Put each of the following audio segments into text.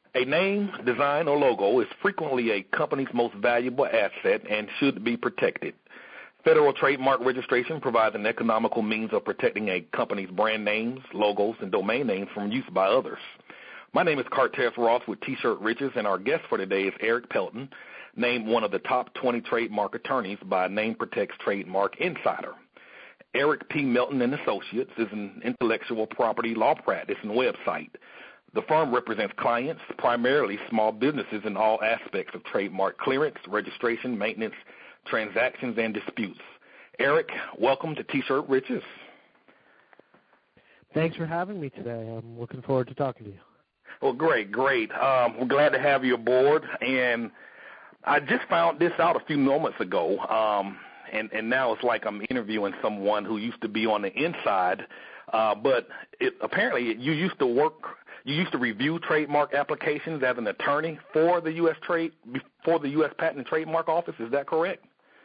A name, design, or logo is frequently a company's most valuable asset and should be protected. Federal trademark registration provides an economical means of protecting a company's brand names, logos, and domain names from use by others. My name is Cartez Ross with T-Shirt Riches, and our guest for today is Eric Pelton, named one of the top 20 trademark attorneys by Name Protects Trademark Insider. Eric P. Melton and Associates is an intellectual property law practice and website. The firm represents clients, primarily small businesses, in all aspects of trademark clearance, registration, maintenance, transactions, and disputes. Eric, welcome to T-Shirt Riches. Thanks for having me today. I'm looking forward to talking to you. Well, great. We're glad to have you aboard, and I just found this out a few moments ago, and now it's like I'm interviewing someone who used to be on the inside, but apparently you used to review trademark applications as an attorney for the U.S. Patent and Trademark Office. Is that correct?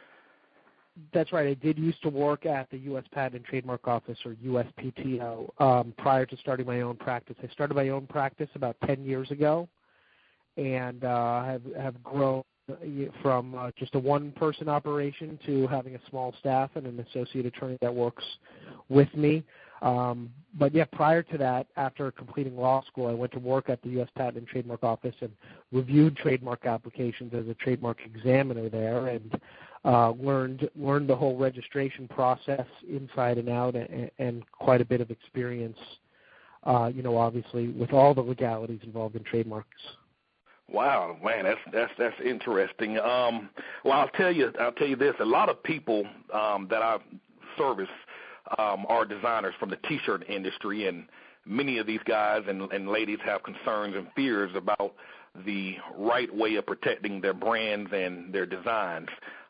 That's right. I did used to work at the U.S. Patent and Trademark Office, or USPTO, prior to starting my own practice. I started my own practice about 10 years ago, and have grown from just a one-person operation to having a small staff and an associate attorney that works with me. But yeah, prior to that, after completing law school, I went to work at the U.S. Patent and Trademark Office and reviewed trademark applications as a trademark examiner there, and learned the whole registration process inside and out, and quite a bit of experience, obviously with all the legalities involved in trademarks. Wow, man, that's interesting. Well, I'll tell you this: a lot of people that I service are designers from the T-shirt industry, and many of these guys and ladies have concerns and fears about the right way of protecting their brands and their designs.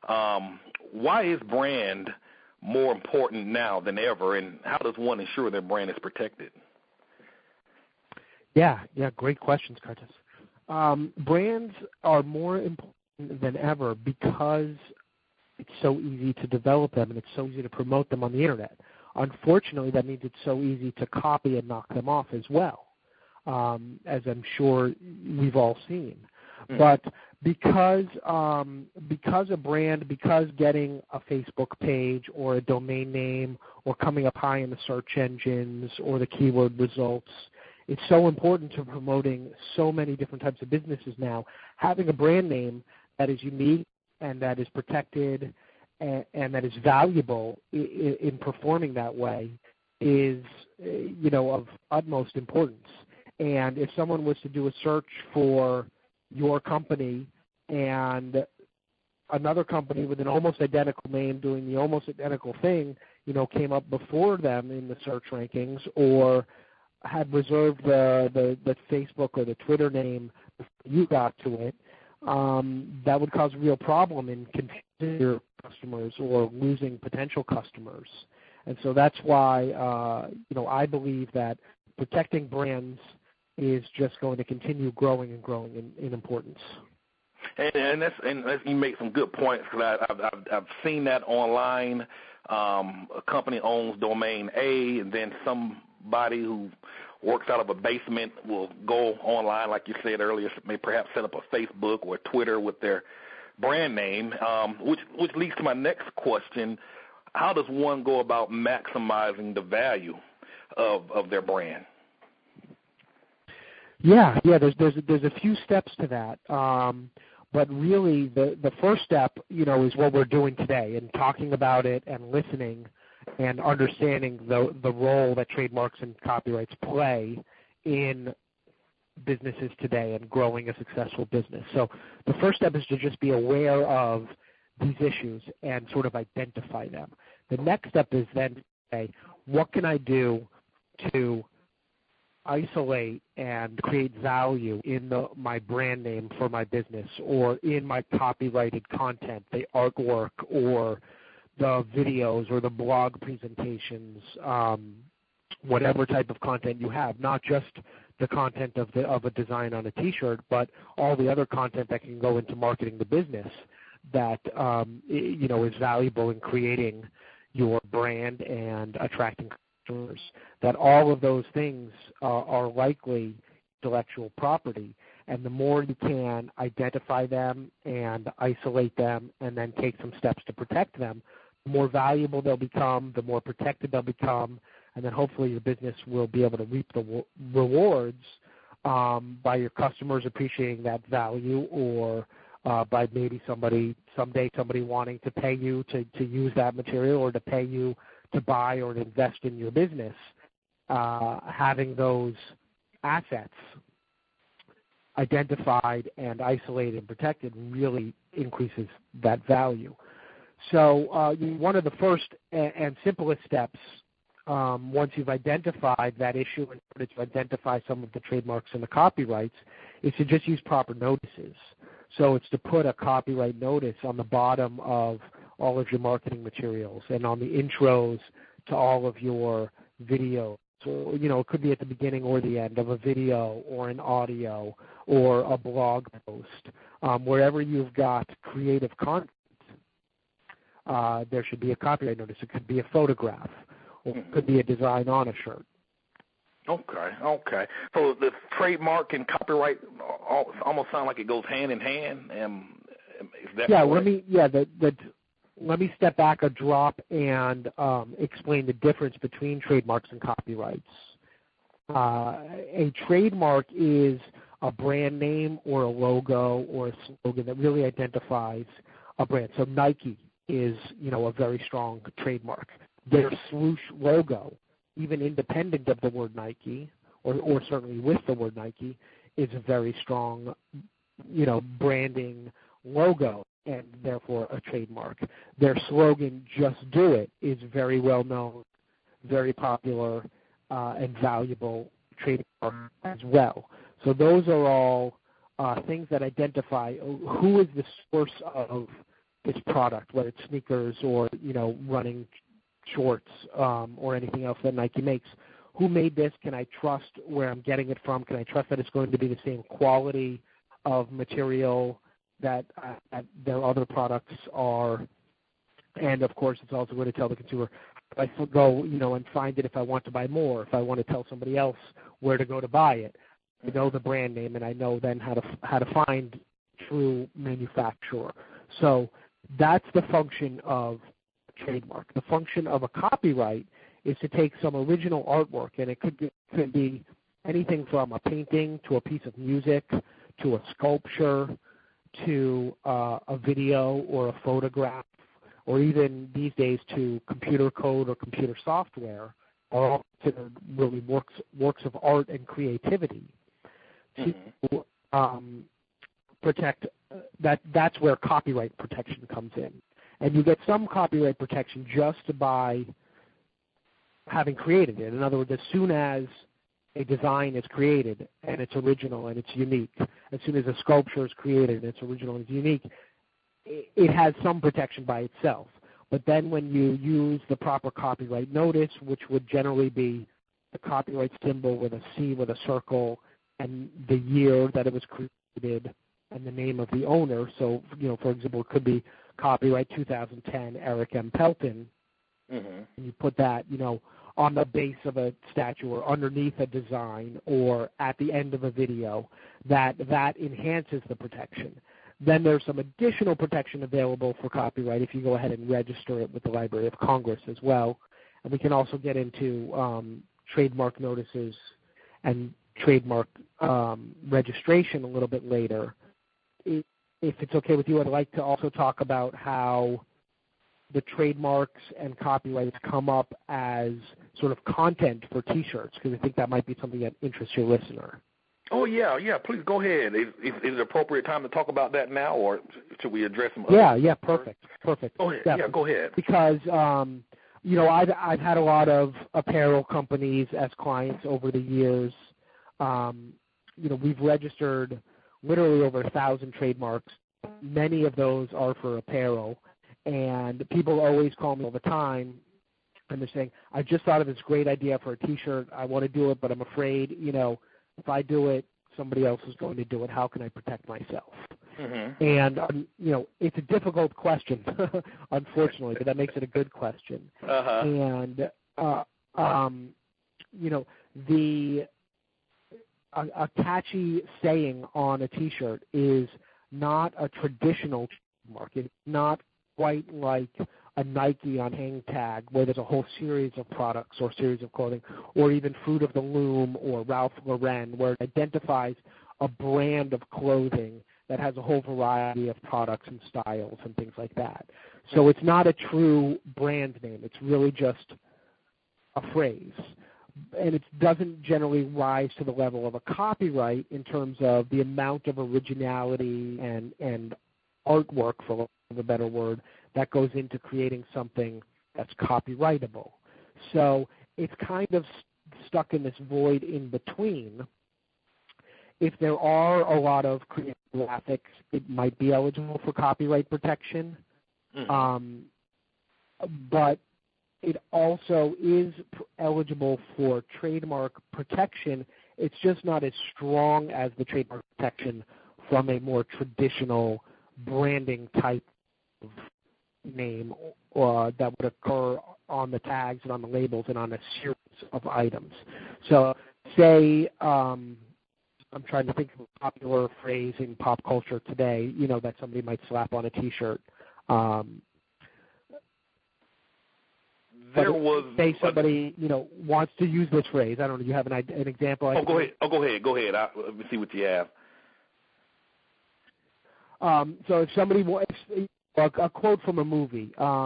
Why is brand more important now than ever, and how does one ensure their brand is protected? Yeah, great questions, Curtis. Brands are more important than ever because it's so easy to develop them and it's so easy to promote them on the internet. Unfortunately, that means it's so easy to copy and knock them off as well, as I'm sure we've all seen. But because a brand, because getting a Facebook page or a domain name or coming up high in the search engines or the keyword results, it's so important to promoting so many different types of businesses now. Having a brand name that is unique and that is protected and that is valuable in performing that way is, of utmost importance. And if someone was to do a search for your company and another company with an almost identical name doing the almost identical thing, came up before them in the search rankings, or had reserved the Facebook or the Twitter name before you got to it, that would cause a real problem in confusing your customers or losing potential customers. And so that's why, I believe that protecting brands is just going to continue growing and growing in importance. And you make some good points, because I've seen that online. A company owns domain A, and then somebody who works out of a basement will go online, like you said earlier, may perhaps set up a Facebook or Twitter with their brand name, which leads to my next question. How does one go about maximizing the value of their brand? Yeah. There's a few steps to that, but really the first step, is what we're doing today, and talking about it and listening and understanding the role that trademarks and copyrights play in businesses today and growing a successful business. So the first step is to just be aware of these issues and sort of identify them. The next step is then to say, what can I do to isolate and create value in my brand name for my business, or in my copyrighted content, the artwork or the videos or the blog presentations, whatever type of content you have, not just the content of a design on a T-shirt, but all the other content that can go into marketing the business that is valuable in creating your brand and attracting customers. That all of those things are likely intellectual property. And the more you can identify them and isolate them and then take some steps to protect them, the more valuable they'll become, the more protected they'll become, and then hopefully your business will be able to reap the rewards by your customers appreciating that value, or by maybe someday somebody wanting to pay you to use that material, or to pay you to buy or to invest in your business. Having those assets identified and isolated and protected really increases that value. So one of the first and simplest steps, once you've identified that issue and order to identify some of the trademarks and the copyrights, is to just use proper notices. So it's to put a copyright notice on the bottom of all of your marketing materials and on the intros to all of your videos. So, it could be at the beginning or the end of a video or an audio or a blog post. Wherever you've got creative content, there should be a copyright notice. It could be a photograph, or it could be a design on a shirt. Okay. So the trademark and copyright almost sound like it goes hand in hand. Is that correct? Let me step back a drop and explain the difference between trademarks and copyrights. A trademark is a brand name or a logo or a slogan that really identifies a brand. So Nike is, a very strong trademark. Their swoosh logo, even independent of the word Nike, or certainly with the word Nike, is a very strong, branding logo, and therefore a trademark. Their slogan, "Just Do It," is very well known, very popular, and valuable trademark as well. So those are all things that identify who is the source of this product, whether it's sneakers or, running shorts or anything else that Nike makes. Who made this? Can I trust where I'm getting it from? Can I trust that it's going to be the same quality of material that their other products are? And, of course, it's also going to tell the consumer, if I go, and find it if I want to buy more, if I want to tell somebody else where to go to buy it. I know the brand name, and I know then how to find true manufacturer. So that's the function of a trademark. The function of a copyright is to take some original artwork, and it could be anything from a painting to a piece of music to a sculpture to a video or a photograph, or even these days to computer code or computer software, are all considered really works of art and creativity. To protect that's where copyright protection comes in. And you get some copyright protection just by having created it. In other words, as soon as a design is created and it's original and it's unique, as soon as a sculpture is created and it's original and it's unique, it has some protection by itself. But then when you use the proper copyright notice, which would generally be the copyright symbol with a C with a circle and the year that it was created and the name of the owner. So, for example, it could be copyright 2010 Eric M. Pelton. And you put that, on the base of a statue or underneath a design or at the end of a video, that enhances the protection. Then there's some additional protection available for copyright if you go ahead and register it with the Library of Congress as well. And we can also get into trademark notices and trademark registration a little bit later. If it's okay with you, I'd like to also talk about how the trademarks and copyrights come up as sort of content for T-shirts, because I think that might be something that interests your listener. Oh, yeah, please go ahead. Is it appropriate time to talk about that now, or should we address them? Yeah, perfect. Oh, yeah, go ahead. Because, I've had a lot of apparel companies as clients over the years. We've registered literally over 1,000 trademarks. Many of those are for apparel. And people always call me all the time, and they're saying, I just thought of this great idea for a T-shirt. I want to do it, but I'm afraid, if I do it, somebody else is going to do it. How can I protect myself? And, it's a difficult question, unfortunately, but that makes it a good question. And, a catchy saying on a T-shirt is not a traditional trademark. It's not quite like a Nike on hang tag where there's a whole series of products or series of clothing, or even Fruit of the Loom or Ralph Lauren, where it identifies a brand of clothing that has a whole variety of products and styles and things like that. So it's not a true brand name. It's really just a phrase. And it doesn't generally rise to the level of a copyright in terms of the amount of originality and artwork, for lack of a better word, that goes into creating something that's copyrightable. So it's kind of stuck in this void in between. If there are a lot of creative graphics, it might be eligible for copyright protection. But it also is eligible for trademark protection. It's just not as strong as the trademark protection from a more traditional branding type of name that would occur on the tags and on the labels and on a series of items. So say, I'm trying to think of a popular phrase in pop culture today, that somebody might slap on a T-shirt. Say somebody, wants to use this phrase. I don't know. You have an example? Go ahead. Go ahead. Let me see what you have. So if somebody wants a quote from a movie, a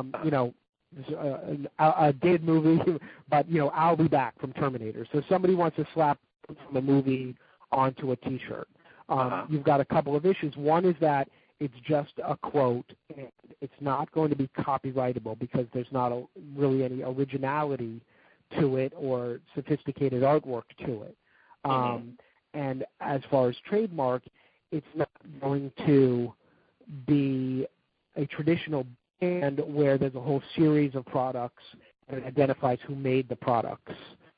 dead movie, but I'll be back from Terminator. So somebody wants to slap from a movie onto a T-shirt. You've got a couple of issues. One is that it's just a quote, and it's not going to be copyrightable because there's not really any originality to it or sophisticated artwork to it. And as far as trademark, it's not going to be a traditional brand where there's a whole series of products and it identifies who made the products.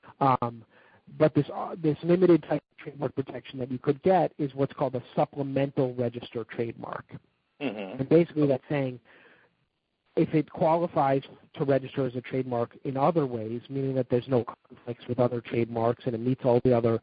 But this limited type of trademark protection that you could get is what's called a supplemental register trademark. And basically that's saying if it qualifies to register as a trademark in other ways, meaning that there's no conflicts with other trademarks and it meets all the other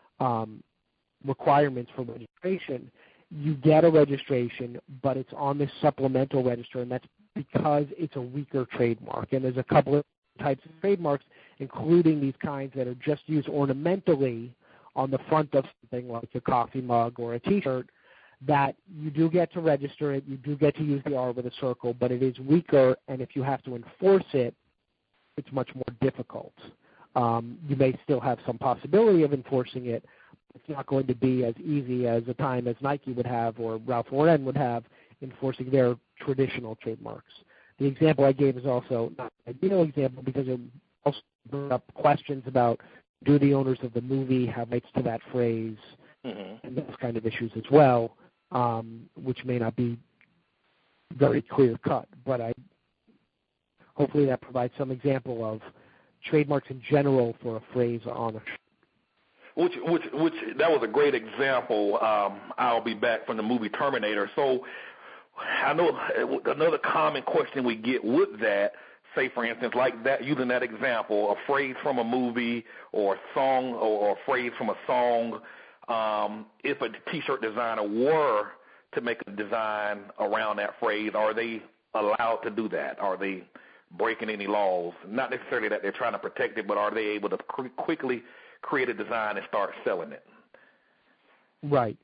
requirements for registration, you get a registration, but it's on this supplemental register, and that's because it's a weaker trademark. And there's a couple of types of trademarks, including these kinds that are just used ornamentally on the front of something like a coffee mug or a T-shirt, that you do get to register it, you do get to use the R with a circle, but it is weaker, and if you have to enforce it, it's much more difficult. You may still have some possibility of enforcing it. It's not going to be as easy as a time as Nike would have or Ralph Lauren would have enforcing their traditional trademarks. The example I gave is also not an ideal example because it also brings up questions about do the owners of the movie have rights to that phrase and those kind of issues as well, which may not be very clear cut. But hopefully that provides some example of trademarks in general for a phrase on a Which that was a great example. I'll be back from the movie Terminator. So I know another common question we get with that, say for instance, like that, using that example, a phrase from a movie or a song or a phrase from a song. If a T-shirt designer were to make a design around that phrase, are they allowed to do that? Are they breaking any laws? Not necessarily that they're trying to protect it, but are they able to quickly create a design and start selling it? Right.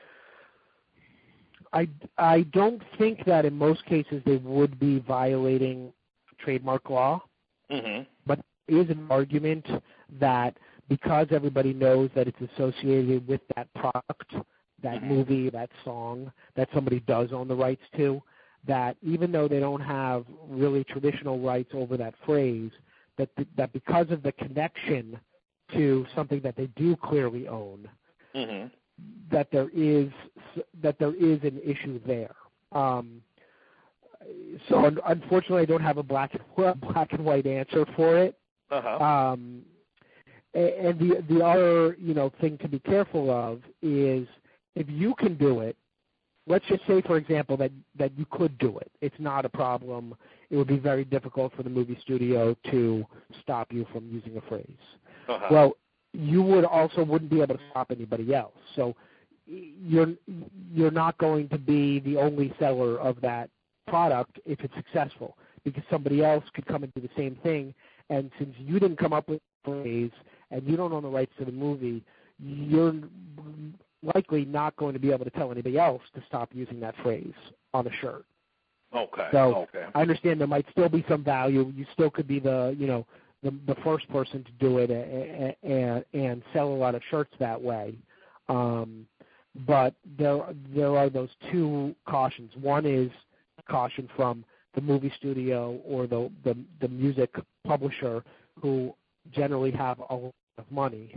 I don't think that in most cases they would be violating trademark law, but there is an argument that because everybody knows that it's associated with that product, that movie, that song, that somebody does own the rights to, that even though they don't have really traditional rights over that phrase, that because of the connection to something that they do clearly own, that there is an issue there. So unfortunately, I don't have a black and white answer for it. And the other thing to be careful of is if you can do it. Let's just say, for example, that you could do it. It's not a problem. It would be very difficult for the movie studio to stop you from using a phrase. Well, you wouldn't be able to stop anybody else. So you're not going to be the only seller of that product if it's successful, because somebody else could come and do the same thing. And since you didn't come up with the phrase and you don't own the rights to the movie, you're likely not going to be able to tell anybody else to stop using that phrase on a shirt. Okay. So I understand there might still be some value. You still could be the first person to do it and sell a lot of shirts that way. But there are those two cautions. One is caution from the movie studio or the music publisher, who generally have a lot of money,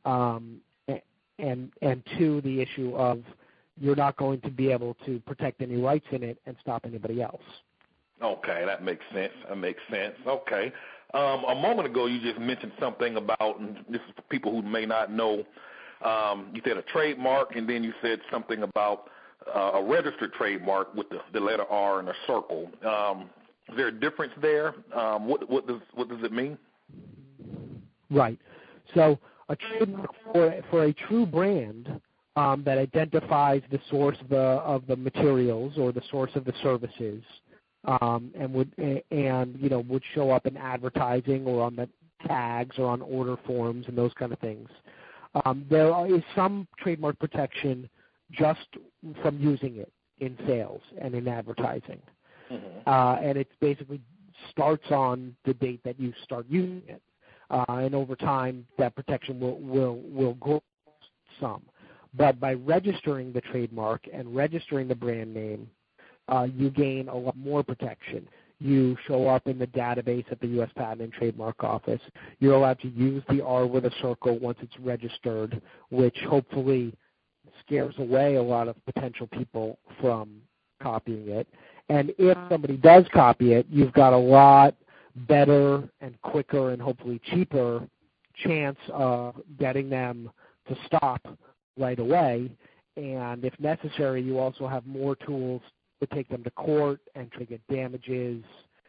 and two, the issue of you're not going to be able to protect any rights in it and stop anybody else. Okay, that makes sense. Okay. A moment ago, you just mentioned something about, and this is for people who may not know, you said a trademark, and then you said something about a registered trademark with the letter R and a circle. Is there a difference there? What does it mean? Right. So a trademark for a true brand that identifies the source of the materials or the source of the services, and would show up in advertising or on the tags or on order forms and those kind of things. There is some trademark protection just from using it in sales and in advertising. Mm-hmm. And it basically starts on the date that you start using it. And over time, that protection will grow some. But by registering the trademark and registering the brand name, you gain a lot more protection. You show up in the database at the U.S. Patent and Trademark Office. You're allowed to use the R with a circle once it's registered, which hopefully scares away a lot of potential people from copying it. And if somebody does copy it, you've got a lot better and quicker and hopefully cheaper chance of getting them to stop right away. And if necessary, you also have more tools to take them to court and to get damages,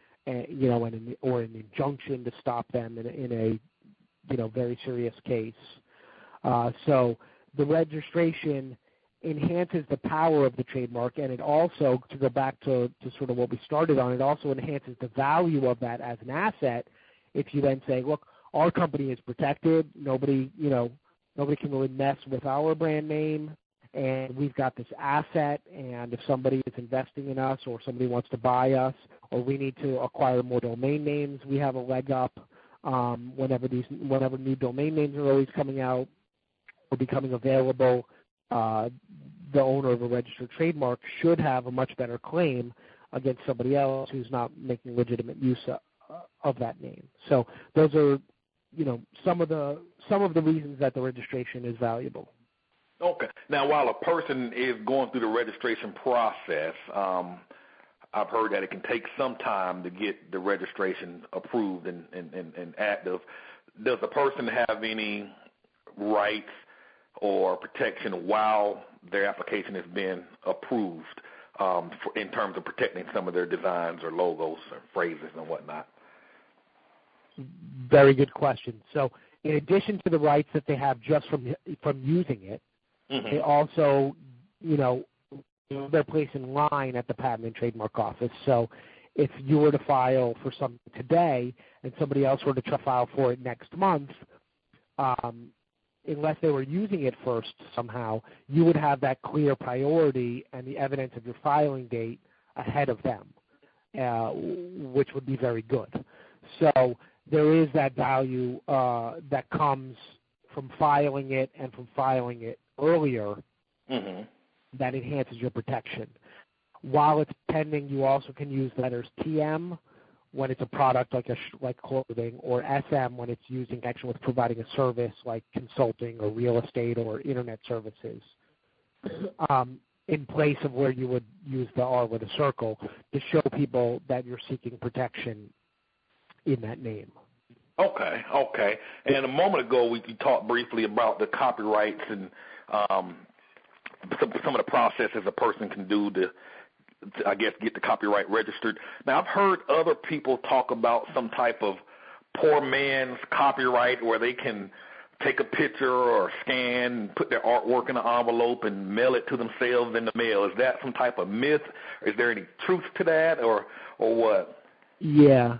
and or an injunction to stop them in a very serious case. So the registration enhances the power of the trademark, and it also, to go back to sort of what we started on, it also enhances the value of that as an asset. If you then say, look, our company is protected, nobody can really mess with our brand name, and we've got this asset, and if somebody is investing in us or somebody wants to buy us or we need to acquire more domain names, we have a leg up whenever new domain names are always coming out or becoming available. The owner of a registered trademark should have a much better claim against somebody else who's not making legitimate use of that name. So those are, some of the reasons that the registration is valuable. Okay. Now, while a person is going through the registration process, I've heard that it can take some time to get the registration approved and active. Does the person have any rights or protection while their application has been approved in terms of protecting some of their designs or logos or phrases and whatnot? Very good question. So in addition to the rights that they have just from using it, mm-hmm. They also, they're placed in line at the Patent and Trademark Office. So if you were to file for something today and somebody else were to try to file for it next month, unless they were using it first somehow, you would have that clear priority and the evidence of your filing date ahead of them, which would be very good. So there is that value that comes from filing it and from filing it earlier, mm-hmm. that enhances your protection. While it's pending, you also can use letters TM when it's a product like clothing, or SM when it's used in connection with providing a service like consulting or real estate or internet services, in place of where you would use the R with a circle to show people that you're seeking protection in that name. Okay. And a moment ago, we talked briefly about the copyrights and some of the processes a person can do to, I guess, get the copyright registered. Now, I've heard other people talk about some type of poor man's copyright where they can take a picture or scan, put their artwork in an envelope and mail it to themselves in the mail. Is that some type of myth? Is there any truth to that, or what? Yeah.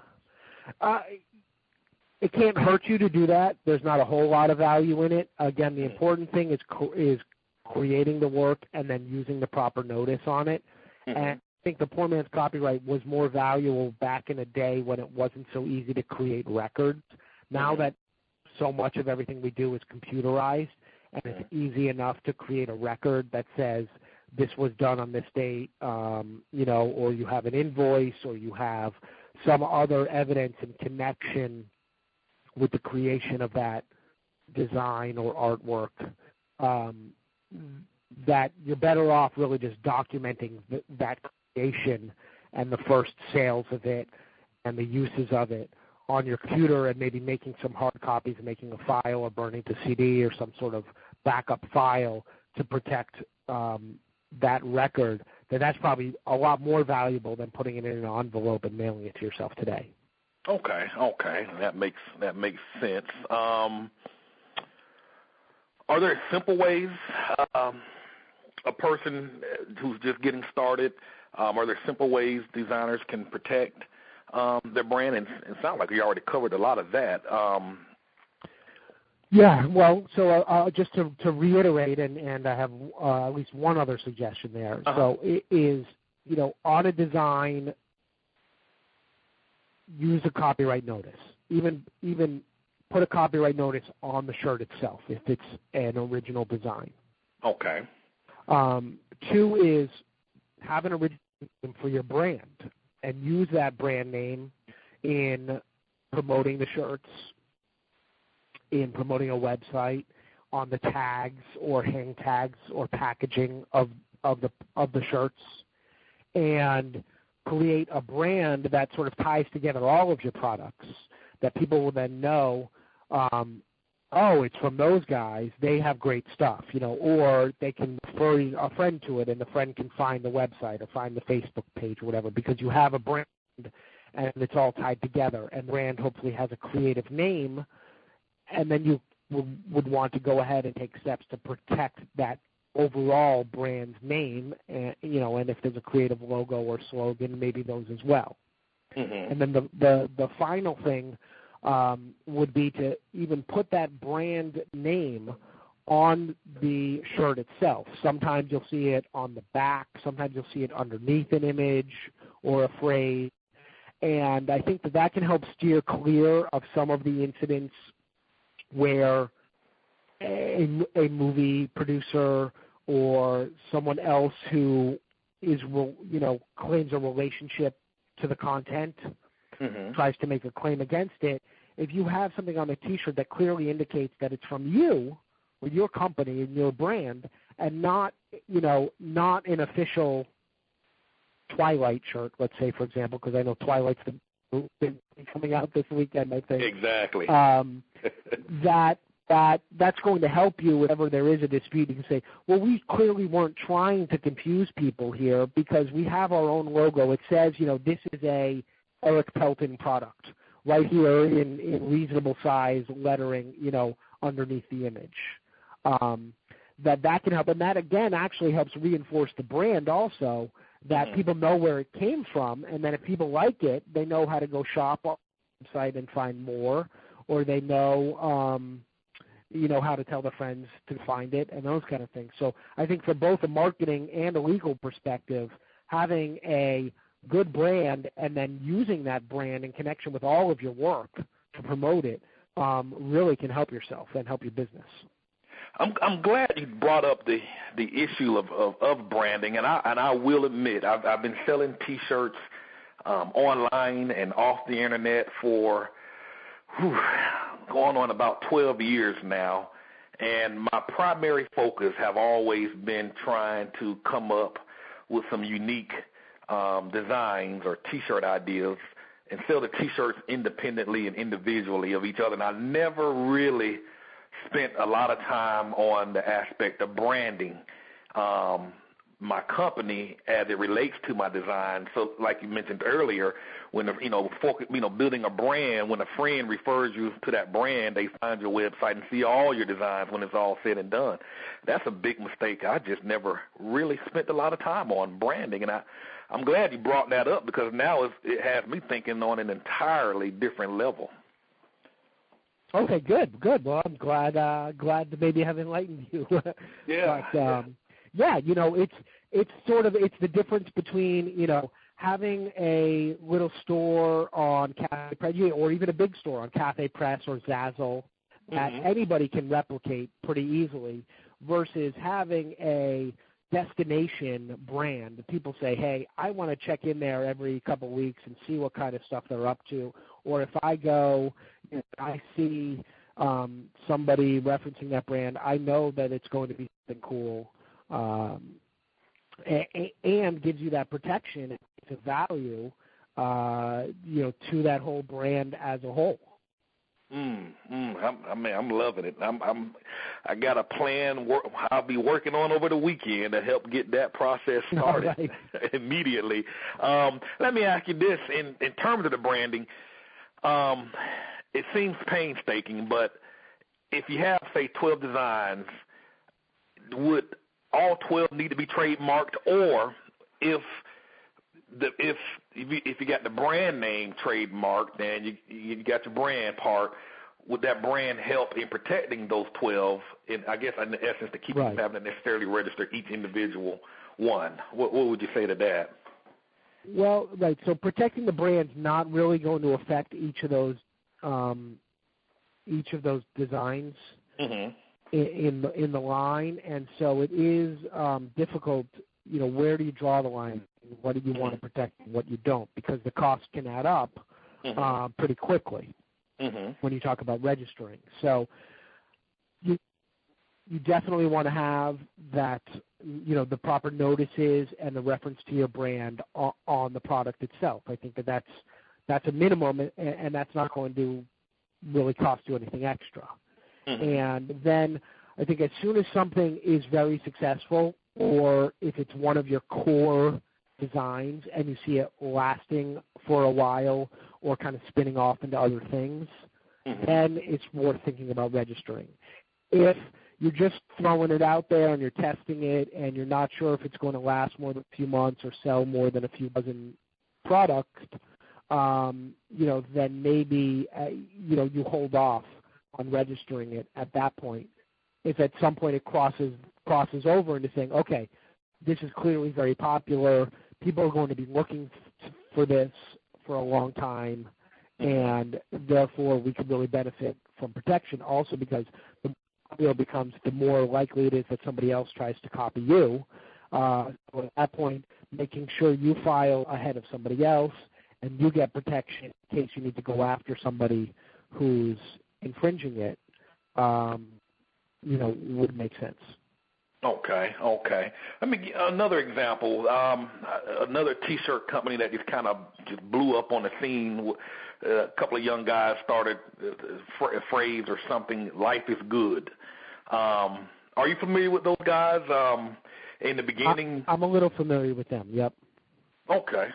It can't hurt you to do that. There's not a whole lot of value in it. Again, the important thing is creating the work and then using the proper notice on it. Mm-hmm. And I think the Poor Man's Copyright was more valuable back in a day when it wasn't so easy to create records. Now that so much of everything we do is computerized, and it's easy enough to create a record that says this was done on this date, or you have an invoice, or you have some other evidence and connection with the creation of that design or artwork, that you're better off really just documenting that creation and the first sales of it and the uses of it on your computer, and maybe making some hard copies and making a file or burning the CD or some sort of backup file to protect that record. That's probably a lot more valuable than putting it in an envelope and mailing it to yourself today. Okay, that makes sense. Are there simple ways a person who's just getting started? Are there simple ways designers can protect their brand? And it sounds like you already covered a lot of that. Yeah, well, so just to reiterate, and I have at least one other suggestion there. Uh-huh. So it is, on a design, use a copyright notice. Even put a copyright notice on the shirt itself if it's an original design. Okay. 2 is have an original name for your brand and use that brand name in promoting the shirts, in promoting a website, on the tags or hang tags or packaging of the shirts, and create a brand that sort of ties together all of your products that people will then know, it's from those guys. They have great stuff, or they can refer a friend to it, and the friend can find the website or find the Facebook page or whatever, because you have a brand and it's all tied together. And the brand hopefully has a creative name, and then you would want to go ahead and take steps to protect that overall brand's name, and if there's a creative logo or slogan, maybe those as well. Mm-hmm. And then the final thing would be to even put that brand name on the shirt itself. Sometimes you'll see it on the back. Sometimes you'll see it underneath an image or a phrase. And I think that can help steer clear of some of the incidents where a movie producer or someone else who is, claims a relationship to the content, tries to make a claim against it. If you have something on the T-shirt that clearly indicates that it's from you or your company and your brand, and not an official Twilight shirt, let's say, for example, because I know Twilight's been coming out this weekend, I think. Exactly. That's going to help you whenever there is a dispute. You can say, well, we clearly weren't trying to confuse people here because we have our own logo. It says, this is a Eric Pelton product right here in reasonable size lettering, underneath the image. That can help. And that, again, actually helps reinforce the brand also, that people know where it came from. And then if people like it, they know how to go shop on the website and find more, or they know, how to tell their friends to find it and those kind of things. So I think for both a marketing and a legal perspective, having a good brand and then using that brand in connection with all of your work to promote it really can help yourself and help your business. I'm glad you brought up the issue of branding, and I will admit I've been selling T-shirts online and off the internet for going on about 12 years now, and my primary focus have always been trying to come up with some unique designs or T-shirt ideas and sell the T-shirts independently and individually of each other. And I never really spent a lot of time on the aspect of branding. my company as it relates to my design. So like you mentioned earlier, when building a brand, when a friend refers you to that brand, they find your website and see all your designs when it's all said and done. That's a big mistake I just never really spent a lot of time on, branding. And I'm glad you brought that up, because now it has me thinking on an entirely different level. Okay, good. Well, I'm glad to maybe have enlightened you. Yeah. But, yeah, it's the difference between, having a little store on Cafe Press, or even a big store on Cafe Press or Zazzle that anybody can replicate pretty easily, versus having a destination brand. People say, hey, I want to check in there every couple of weeks and see what kind of stuff they're up to. Or if I go, I see somebody referencing that brand, I know that it's going to be something cool, and gives you that protection to value, to that whole brand as a whole. I'm loving it. I got a plan I'll be working on over the weekend to help get that process started immediately. Let me ask you this: in terms of the branding, it seems painstaking, but if you have, say, 12 designs, would all 12 need to be trademarked, or if you got the brand name trademarked and you got your brand part, would that brand help in protecting those 12? I guess in essence, to keep them having to necessarily register each individual one. What would you say to that? Well, right. So protecting the brand's not really going to affect each of those designs in the line, and so it is difficult. Where do you draw the line? What do you want to protect and what you don't? Because the cost can add up pretty quickly when you talk about registering. So you definitely want to have that, the proper notices and the reference to your brand on the product itself. I think that's a minimum, and that's not going to really cost you anything extra. And then I think as soon as something is very successful, or if it's one of your core designs and you see it lasting for a while or kind of spinning off into other things, then it's worth thinking about registering. If you're just throwing it out there and you're testing it and you're not sure if it's going to last more than a few months or sell more than a few dozen products, then maybe, you hold off on registering it at that point. If at some point it crosses over into saying, okay, this is clearly very popular, people are going to be looking for this for a long time, and therefore we could really benefit from protection, also because the more popular becomes, the more likely it is that somebody else tries to copy you. So at that point, making sure you file ahead of somebody else and you get protection in case you need to go after somebody who's infringing it, would make sense. Okay. Let me give another example. Another T-shirt company that just blew up on the scene. A couple of young guys started a phrase or something, "Life is good." Are you familiar with those guys? In the beginning, I'm a little familiar with them. Yep. Okay.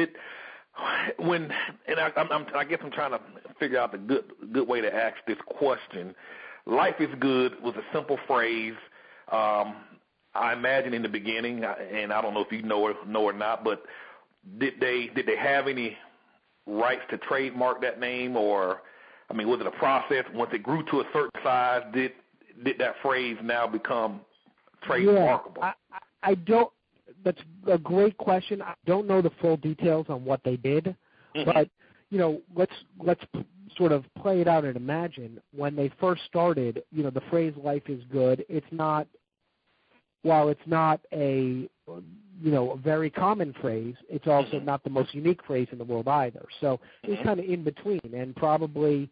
I guess I'm trying to figure out the good way to ask this question. Life is good was a simple phrase. I imagine in the beginning, and I don't know if you know or not, but did they have any rights to trademark that name, or was it a process once it grew to a certain size? Did that phrase now become trademarkable? Yeah, I don't. That's a great question. I don't know the full details on what they did, but let's sort of play it out and imagine when they first started. The phrase "life is good." It's not. While it's not a very common phrase, it's also not the most unique phrase in the world either. So it's kind of in between, and probably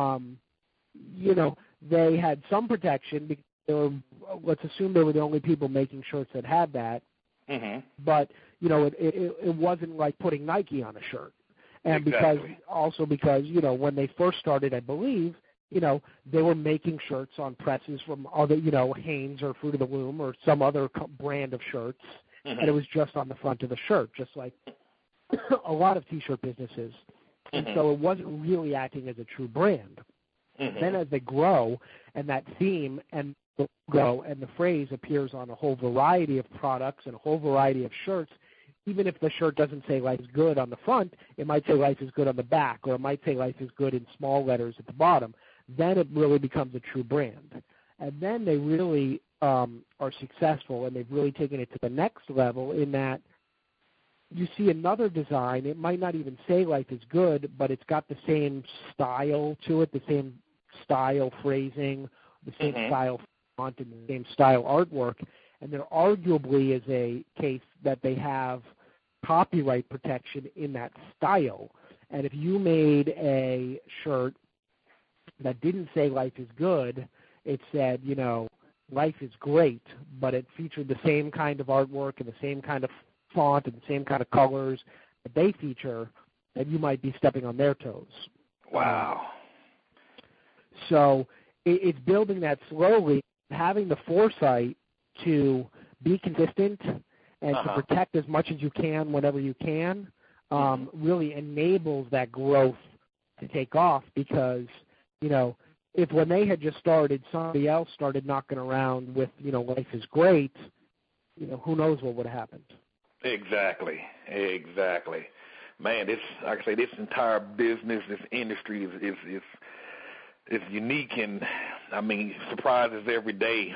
they had some protection because they were, let's assume they were the only people making shirts that had that. But it wasn't like putting Nike on a shirt, and exactly. because when they first started, I believe they were making shirts on presses from other Hanes or Fruit of the Loom or some other brand of shirts, and it was just on the front of the shirt, just like a lot of T-shirt businesses. And so it wasn't really acting as a true brand. Then as they grow, and that theme and the logo and the phrase appears on a whole variety of products and a whole variety of shirts, even if the shirt doesn't say Life is Good on the front, it might say Life is Good on the back, or it might say Life is Good in small letters at the bottom. Then it really becomes a true brand. And then they really are successful, and they've really taken it to the next level in that you see another design. It might not even say Life is Good, but it's got the same style to it, the same style phrasing, the same style font, and the same style artwork. And there arguably is a case that they have copyright protection in that style. And if you made a shirt that didn't say Life is Good, it said, Life is Great, but it featured the same kind of artwork and the same kind of font and the same kind of colors that they feature, then you might be stepping on their toes. Wow. So it's building that slowly, having the foresight to be consistent and to protect as much as you can whenever you can really enables that growth to take off because, if when they had just started, somebody else started knocking around with, Life is Great, who knows what would have happened. Exactly. Man, this, like I say, this entire business, this industry is unique, and surprises every day.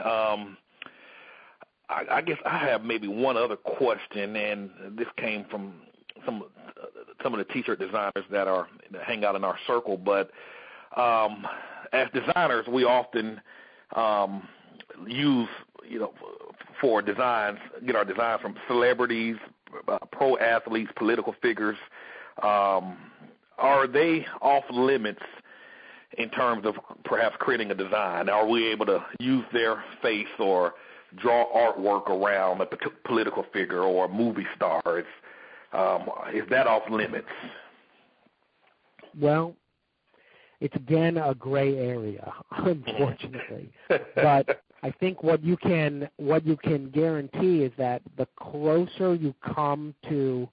I guess I have maybe one other question, and this came from some of the T-shirt designers that hang out in our circle. But as designers, we often use, for designs, get our designs from celebrities, pro athletes, political figures. Are they off limits in terms of perhaps creating a design? Are we able to use their face or draw artwork around a political figure or a movie star? Is that off limits? Well, it's again a gray area, unfortunately. But I think what you can guarantee is that the closer you come to,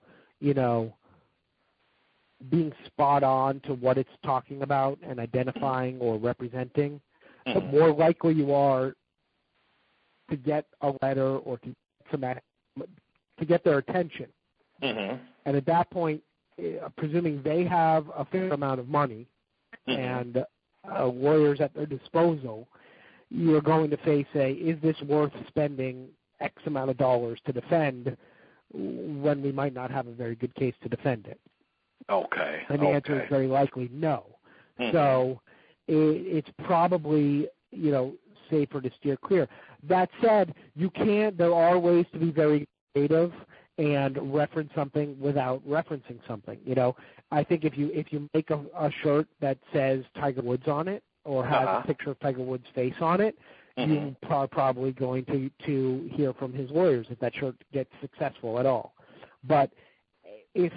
being spot on to what it's talking about and identifying or representing, the more likely you are to get a letter or to get their attention. And at that point, presuming they have a fair amount of money and lawyers at their disposal, you're going to face is this worth spending X amount of dollars to defend when we might not have a very good case to defend it? Okay. And the answer is very likely no. So it's probably, safer to steer clear. That said, there are ways to be very creative and reference something without referencing something. I think if you make a shirt that says Tiger Woods on it or has a picture of Tiger Woods' face on it, you are probably going to hear from his lawyers if that shirt gets successful at all. But if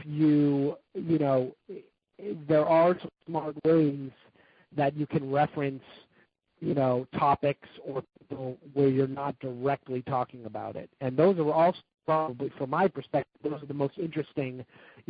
there are smart ways that you can reference, topics or people where you're not directly talking about it. And those are also probably, from my perspective, those are the most interesting,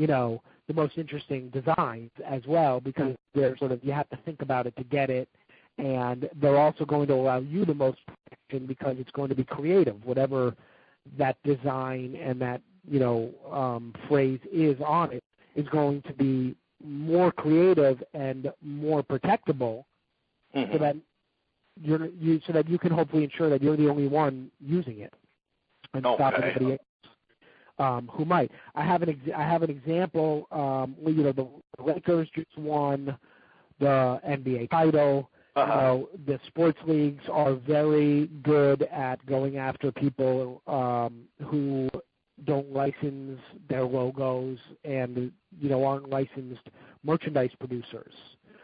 designs as well, because they're you have to think about it to get it. And they're also going to allow you the most protection because it's going to be creative, whatever that design and that, phrase is on it is going to be more creative and more protectable so that you can hopefully ensure that you're the only one using it and stop anybody else who might. I have an example. The Lakers just won the NBA title. The sports leagues are very good at going after people who don't license their logos and aren't licensed merchandise producers.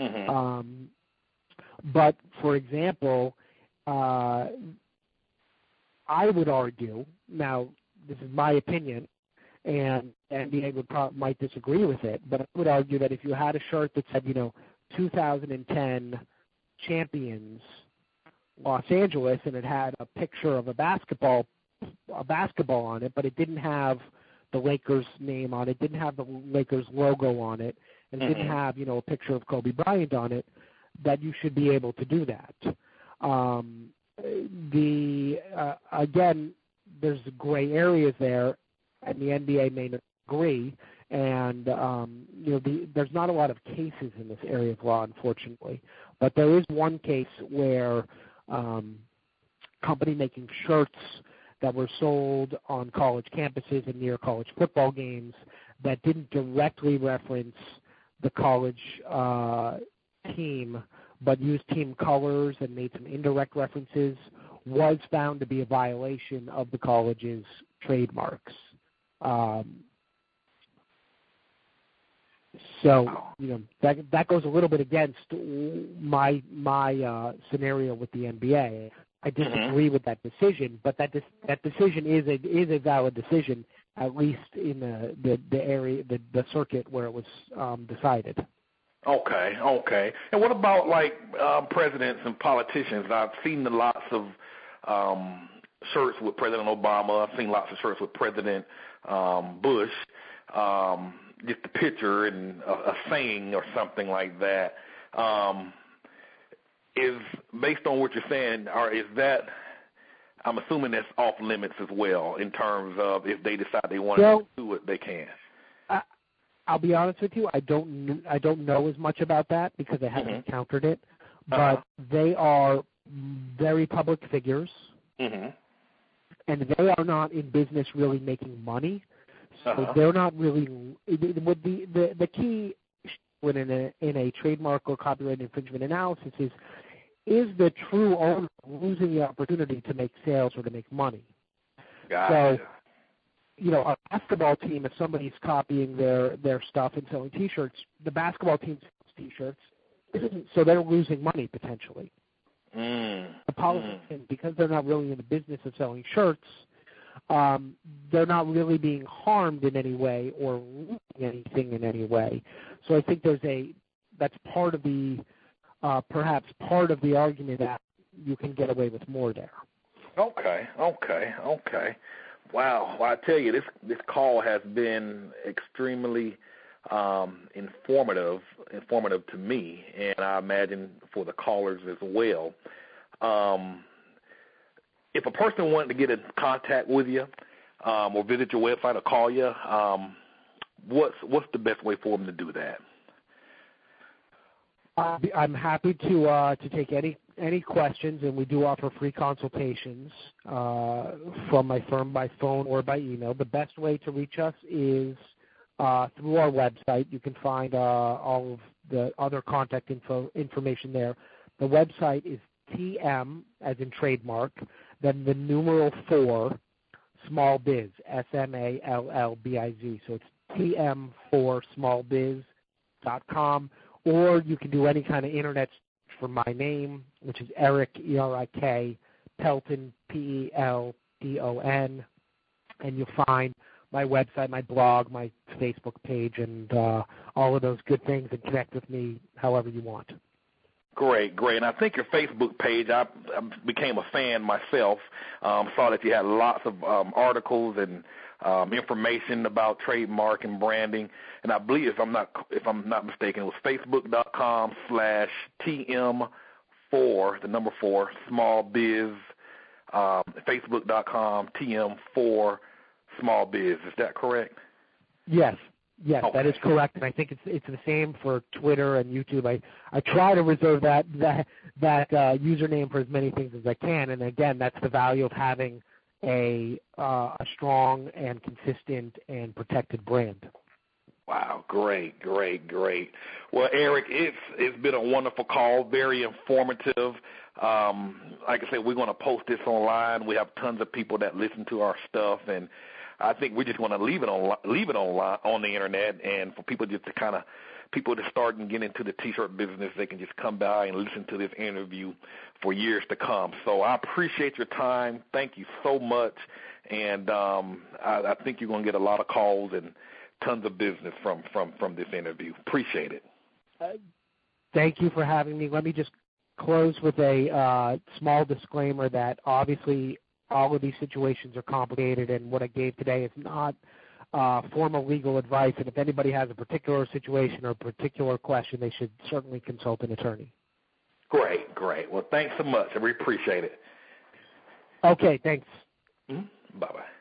But for example, I would argue, now this is my opinion, and NBA might disagree with it, but I would argue that if you had a shirt that said 2010 champions Los Angeles and it had a picture of a basketball basketball on it, but it didn't have the Lakers name on it, didn't have the Lakers logo on it, and didn't have, a picture of Kobe Bryant on it, that you should be able to do that. Again, there's gray areas there, and the NBA may not agree, and there's not a lot of cases in this area of law, unfortunately. But there is one case where company making shirts that were sold on college campuses and near college football games that didn't directly reference the college team but used team colors and made some indirect references was found to be a violation of the college's trademarks. That goes a little bit against my scenario with the NBA. I disagree with that decision, but that decision is a valid decision, at least in the area, the circuit where it was decided. Okay. And what about presidents and politicians? I've seen lots of shirts with President Obama. I've seen lots of shirts with President Bush. Just a picture and a saying or something like that. Is based on what you're saying, or is that? I'm assuming that's off limits as well in terms of if they decide they want to do it, they can. I'll be honest with you. I don't know as much about that because I haven't encountered it. But they are very public figures, and they are not in business really making money. So they're not really. The key in a trademark or copyright infringement analysis is the true owner losing the opportunity to make sales or to make money. Gotcha. So, a basketball team, if somebody's copying their stuff and selling T-shirts, the basketball team sells T-shirts, so they're losing money potentially. The politicians, because they're not really in the business of selling shirts, they're not really being harmed in any way or losing anything in any way. So I think that's part of the perhaps part of the argument that you can get away with more there. Okay. Wow. Well, I tell you, this call has been extremely informative to me, and I imagine for the callers as well. If a person wanted to get in contact with you or visit your website or call you, what's the best way for them to do that? I'm happy to take any questions, and we do offer free consultations from my firm by phone or by email. The best way to reach us is through our website. You can find all of the other contact information there. The website is TM, as in trademark, then the numeral 4, small biz, SMALLBIZ. So it's TM4smallbiz.com. Or you can do any kind of internet for my name, which is Eric, ERIK, Pelton, PELTON, and you'll find my website, my blog, my Facebook page, and all of those good things, and connect with me however you want. Great. And I think your Facebook page, I became a fan myself, saw that you had lots of articles and information about trademark and branding, and I believe, if I'm not mistaken, it was facebook.com/TM4, the number 4, small biz, facebook.com TM4 small biz. Is that correct? Yes, okay. That is correct, and I think it's the same for Twitter and YouTube. I try to reserve that username for as many things as I can, and again, that's the value of having a strong and consistent and protected brand. Wow, great. Well, Eric, it's been a wonderful call, very informative. Like I said, we're going to post this online. We have tons of people that listen to our stuff, and I think we just want to leave it online on the internet, and for people just to people to start and get into the T-shirt business, they can just come by and listen to this interview for years to come. So I appreciate your time. Thank you so much, and I think you're going to get a lot of calls and tons of business from this interview. Appreciate it. Thank you for having me. Let me just close with a small disclaimer that obviously all of these situations are complicated, and what I gave today is not formal legal advice, and if anybody has a particular situation or a particular question, they should certainly consult an attorney. Great. Well, thanks so much. We appreciate it. Okay, thanks. Bye-bye.